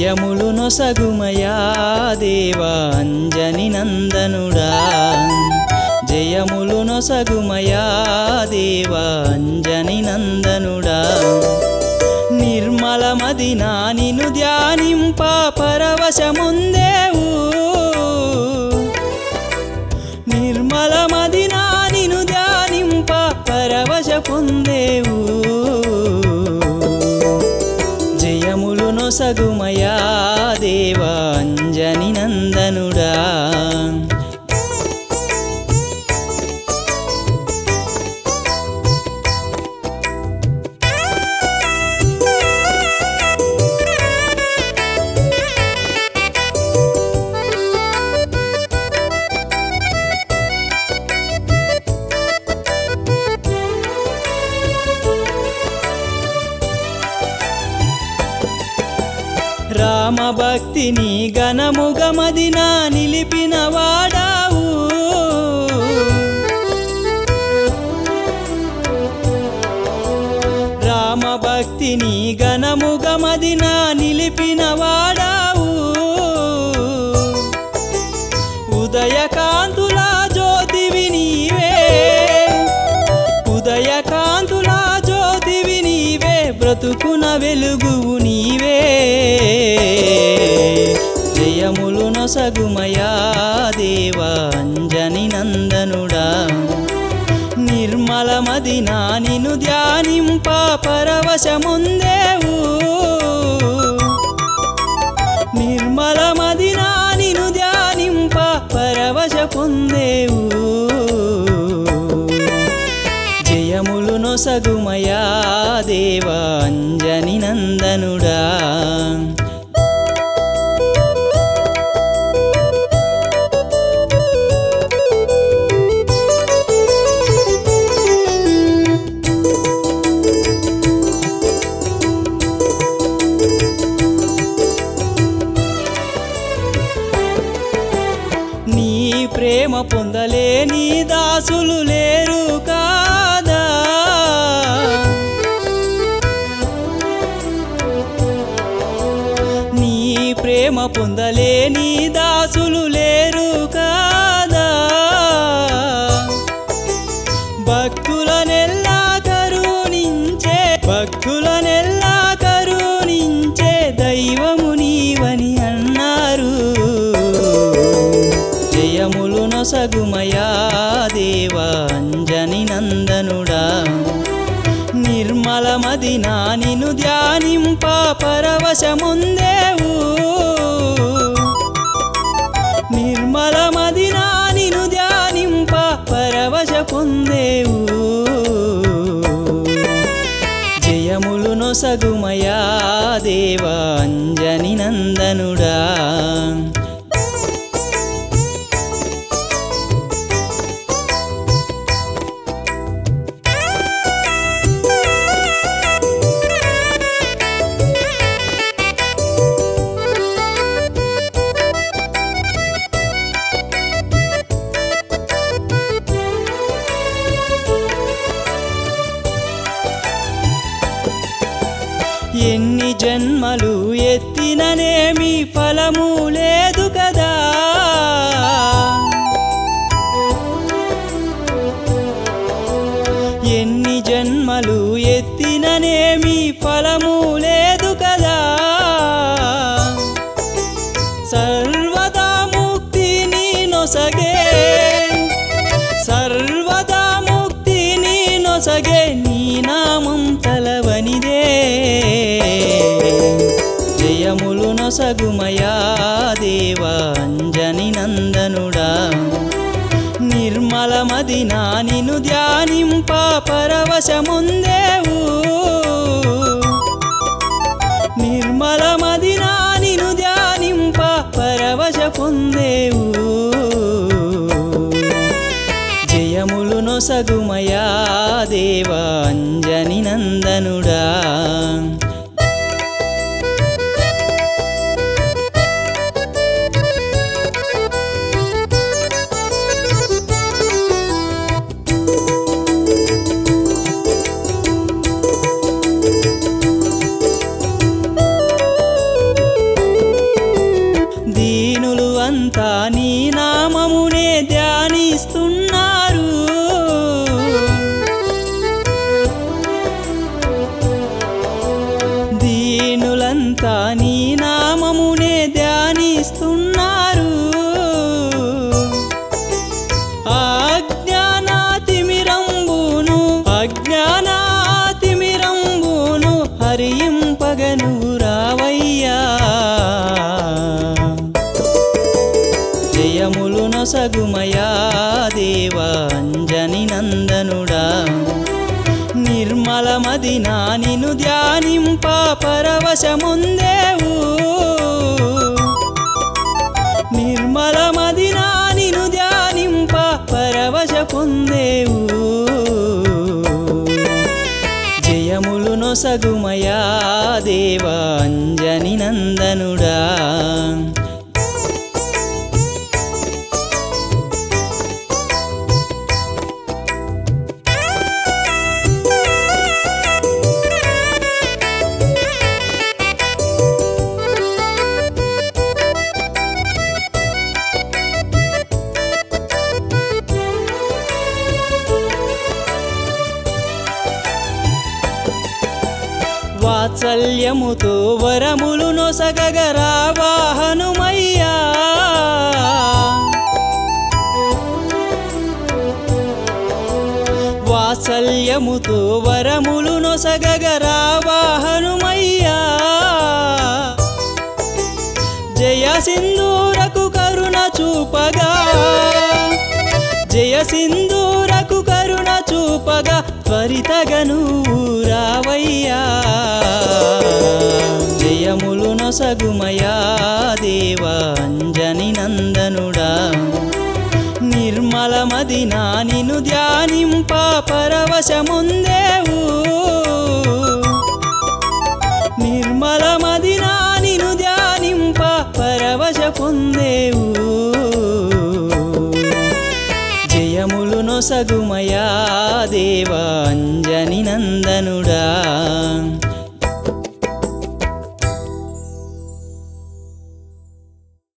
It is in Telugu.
జయములు నొసగుమయా దేవా అంజని నందనుడా జయములు నొసగుమయా దేవా అంజని నందనుడా నిర్మలమదినా నిన్ను ధ్యానింప పరవశముందేవు నిర్మలమదినా నిన్ను ధ్యానింప పరవశ పొందేవు జయములు నొసగుమయా దేవా అంజని నందనుడా రామ భక్తిని ఘనముగమదినా నిలిపిన వాడావు రామ భక్తిని ఘనముగమదినా నిలిపిన వాడావు ఉదయకాంతుల జ్యోతివి నీవే ఉదయకాంతుల జ్యోతివి నీవే బ్రతుకున వెలుగువు నీవే జయములు నొసగుమయా దేవా అంజని నందనుడా నిర్మలమదినా నిన్ను ధ్యానింప పరవశముందేవు నిర్మలమదినా నిన్ను ధ్యానింప పరవశ పొందేవు జయములు నొసగుమయా దేవా అంజని నందనుడా నీ ప్రేమ పొందలేని దాసులు లేరు కాదా నీ ప్రేమ పొందలేని దాసులు లేరు కాదా భక్తులనెల్లా కరుణించే భక్తులనెల్లా కరుణించే దైవము నీవని అన్నారు జయములు నొసగుమయా దేవా అంజని నందనుడా నిర్మలమదినా నిన్ను ధ్యానింప పరవశముందేవు నిర్మలమదినా నిన్ను ధ్యానింప పరవశ పొందేవు జయములు నొసగుమయా దేవా అంజని నందనుడా ఎన్ని జన్మలు ఎత్తిననేమి ఫలము లేదు కదా ఎన్ని జన్మలు ఎత్తిననేమి ఫలము లేదు కదా సర్వదా ముక్తిని నొసగే సర్వదా ముక్తిని నొసగే నీ నామం తలవనిదే జయములు నొసగుమయా దేవా అంజని నందనుడా నిర్మలమదినా నిన్ను ధ్యానింప పరవశముందేవు నిర్మలమదినా నిన్ను ధ్యానింప పరవశ పొందేవు జయములు నొసగుమయా దేవా అంజని నందనుడా అంతా నీ నామమునే ధ్యానిస్తున్నారు. అజ్ఞానాతిమిరంబును హరింపగను రావయ్యా. జయములు నొసగుమయా దేవా అంజని నందనుడా. నిర్మలమది నా నిను ధ్యానింప పరవశముందేవు. నిర్మలమది నా నిను ధ్యానింప పరవశ పొందేవు. జయములు నొసగుమయా దేవా అంజని నందనుడా. వాత్సల్యముతో వరములు నొసగగరావా హనుమయ్యా. వాత్సల్యముతో వరములు నొసగగరావా హనుమయ్యా. జయ సింధూరకు కరుణ చూపగా, జయ సింధూరకు కరుణ చూపగా త్వరితగను రావయ్యా. జయములు నొసగుమయా దేవా అంజని నందనుడా. నిర్మలమది నా నిను ధ్యానింప పరవశముందేవు. నిర్మలమది నా నిను ధ్యానింప పరవశ పొందేవు. జయములు నొసగుమయా దేవా అంజని నందనుడా.